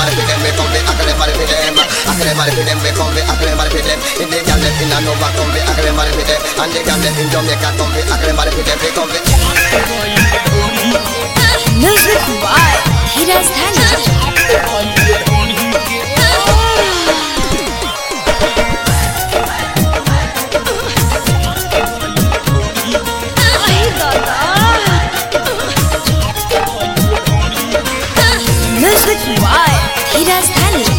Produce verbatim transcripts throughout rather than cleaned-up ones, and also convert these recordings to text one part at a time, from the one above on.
body for them, we come we ugly body for them. Ugly body for them, we come we ugly body for them. If they can let in a Nova, come we ugly body for them. And they can let in Jamaica, come we ugly body for them, we come we. Music by Hiraz Dhani. Music by Hiraz Dhani.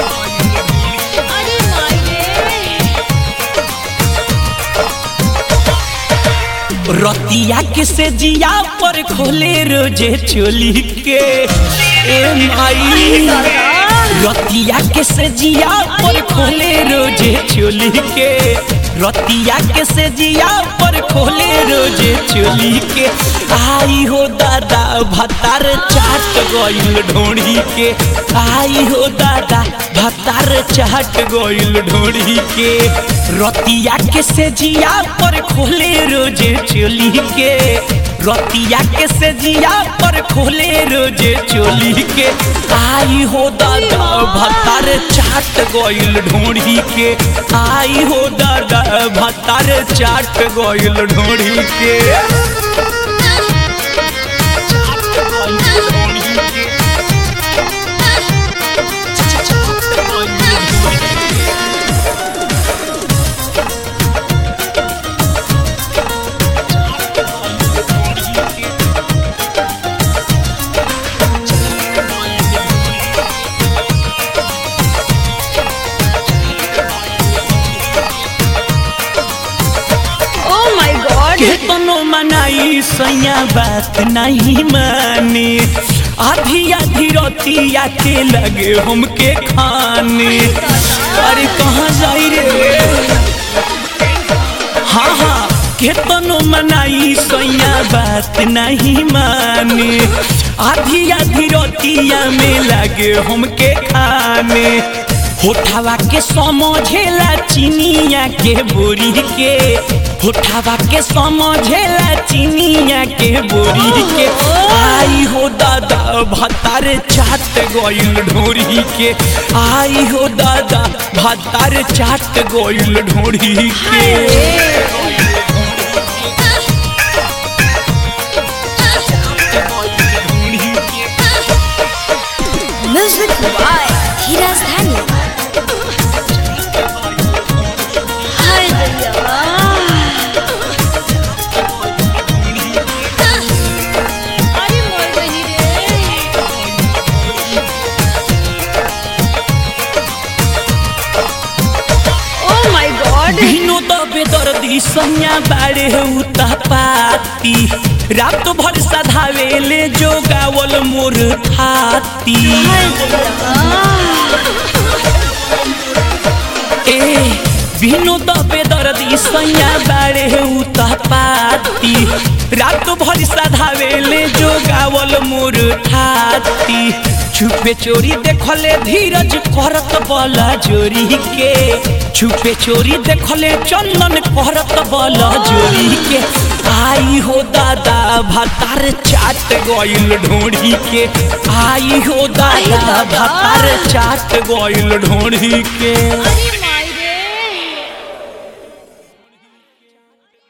रतिया के से जिया पर खोले रोजे चोली के ए माई रतिया के से जिया पर खोले रोजे चोली के रतिया के से जिया पर खोले रोजे चोली के आई हो दादा भतार चाट गइल ढोड़ी के आई हो दादा भतार चाट गइल ढोड़ी के रतिया के से जिया पर खोले रोजे चोली के रतिया के से जिया पर खोले रोजे चोली के आई हो दादा भतार चाट गइल ढोड़ी के आई हो दादा भतार चाट गइल ढोड़ी के केतनो मनाई सैया बात नहीं माने आधी आधी रोटिया के लगे हमके खाने अरे कहाँ जाई रे हाँ हाँ केतनो मनाई सैया बात नहीं माने आधी आधी रोटिया में लगे हमके खाने होठावा के समझेला चिनिया के बोरी के होठावा के समझेला चिनिया के बोरी के आई हो दादा भतार चाट गइल ढोरी के आई हो दादा भतार चाट गइल ढोरी के Music by Hiraz Dhani. Hi Daya. अरे मोर बनी रे Oh my god. दिनो दबे दर्दी सैया बाड़े उता पाती रात भर सधावेले जो गावल मोर खाती ए बिनो दबे दर्दी सैया बाड़े उता पाती रात भर सधावेले जो गावल मोर खाती छुपे चोरी देखले धीरज करत बला जोरी के छुपे चोरी देखले चंदन करत बला जोरी के आई हो दादा भतार चाट गइल ढोड़ी के आई हो दादा भतार चाट गइल ढोड़ी के।